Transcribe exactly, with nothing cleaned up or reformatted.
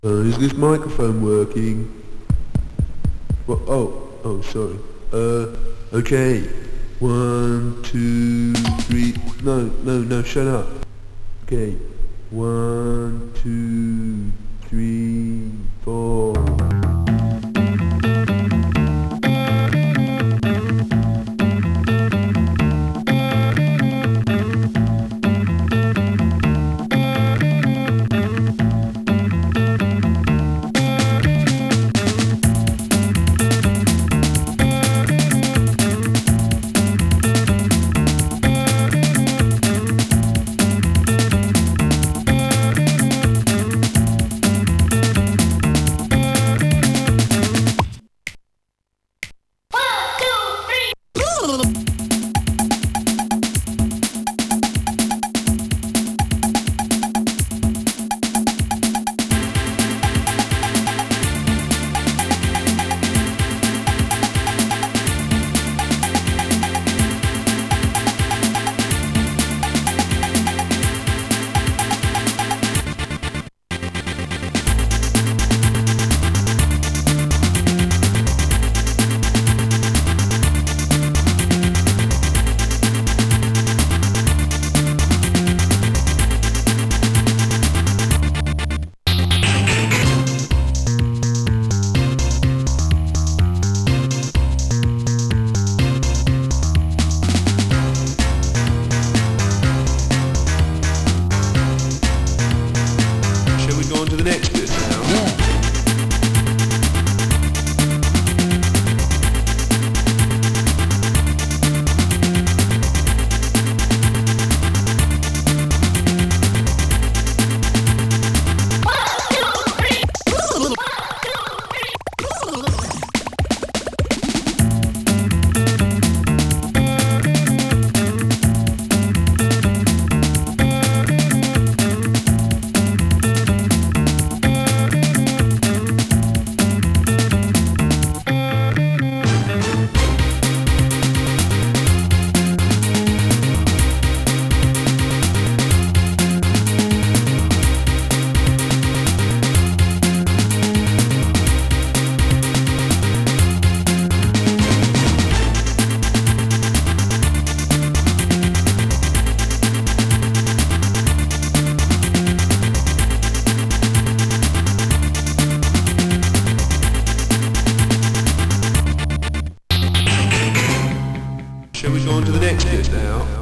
Uh, is this microphone working? Well, oh, oh, sorry. Uh, okay. One, two, three. No, no, no, shut up. Okay. One, two, three, four. Shall we go on to the next bit now? Yeah. Shall we go on to the next bit now?